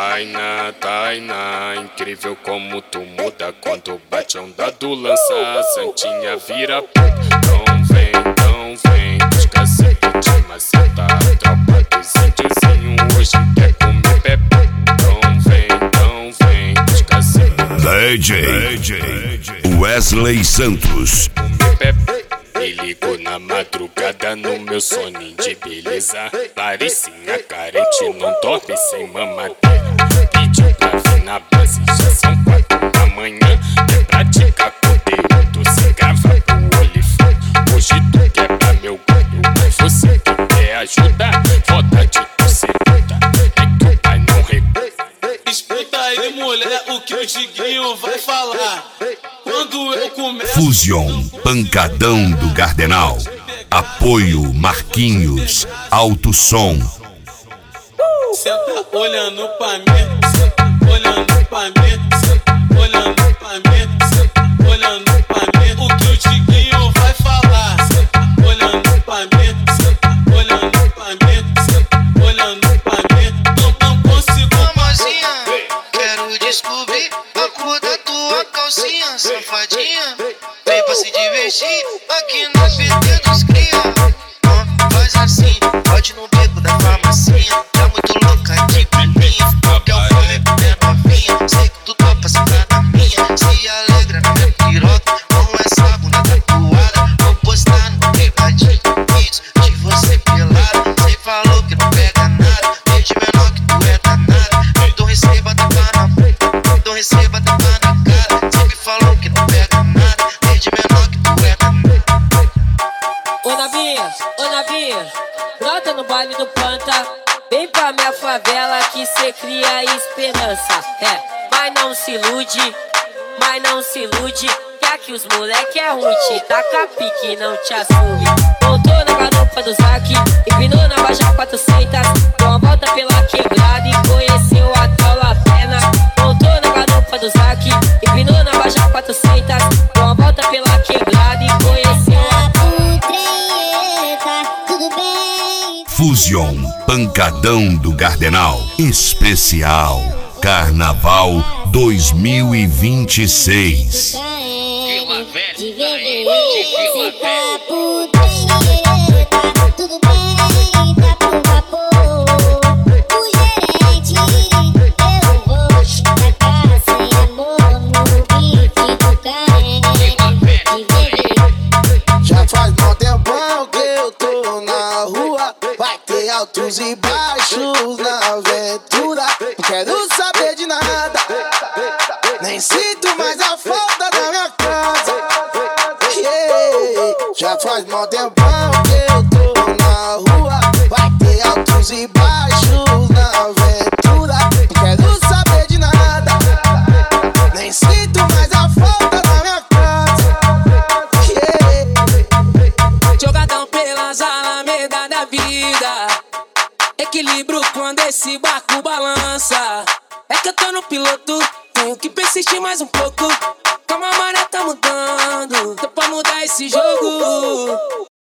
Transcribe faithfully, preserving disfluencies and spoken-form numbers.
Tainá, Tainá, incrível como tu muda quando bate a onda do lança. Santinha vira puta, então vem, então vem. Os cacetes de maceta, a tropa dos índiozinhos hoje quer comer bebê. Então vem, então vem. Os cacetes D J, D J Wesley Santos. Comer bebê. Me ligo na madrugada no meu soninho de beleza. Parecinha carente, não dorme sem mamadeira. Pediu pra vir na base, já são quatro da manhã. É praticar conteúdo, se grava pro olifante. Hoje tu quebra meu galho, mas você que quer ajuda. Foda de tu ser puta, é que o pai não recusa. Escuta aí, mulher, o que o Diguinho vai falar. Quando eu começo... Fusion, pancadão do Gardenal. Apoio Marquinhos, Alto Som. Cê tá olhando pra mim, cê tá olhando pra mim, cê tá olhando pra mim, cê tá olhando pra mim. O que o Diguinho vai falar. Cê tá olhando pra mim, cê tá olhando pra mim, cê tá olhando pra mim. Não, não consigo. Mamazinha, quero descobrir a cor da tua calcinha, safadinha. Vem pra se divertir aqui na P T dos cria. Ah, faz assim, pode no beco da farmacinha. Tá muito louca de pininha, quer o rolê com minha novinha. Sei que tu topa sentar na minha, se alegra na minha piroca. Com essa bunda tatuada, vou postar no privadinho vídeos de você pelado. Cê falou que não pega nada, desde menor que tu é danada. Então receba tapa na boca, então receba tapa na cara. Sempre falou que não pega nada, desde menor que tu é danada. Ô novinha, ô novinha, brota no baile do planta. Vem pra minha favela que cê cria esperança. É, mas não se ilude, mas não se ilude. Que aqui os moleque é ruim, te taca pique, não te assume. Voltou na garupa do Zac, empinou na Baixa quatrocentos. Deu uma volta pela quebrada e conheceu a Tola Pena. Voltou na garupa do Zac, empinou na Baixa quatrocentos. Deu uma volta pela quebrada e conheceu a Fusion, pancadão do Gardenal. Especial Carnaval dois mil e vinte e seis. Vila Velha, Vila Velha. Tudo bem, tá por vapor. O gerente, eu vou na cara sem amor. No beat do carente. Já faz mó tempão que eu tô na rua. Vai ter altos e baixos na aventura. Não quero saber de nada, nem sinto mais a falta da minha casa. Yeah. Já faz mó tempão que eu tô na rua. Vai ter altos e baixos na aventura. Não quero saber de nada, nem sinto mais a falta da minha casa. Yeah. Jogadão pelas alamedas da vida. Equilíbrio quando esse barco balança. É que eu tô no piloto, tenho que persistir mais um pouco. Como a maré tá mudando, tô pra mudar esse jogo.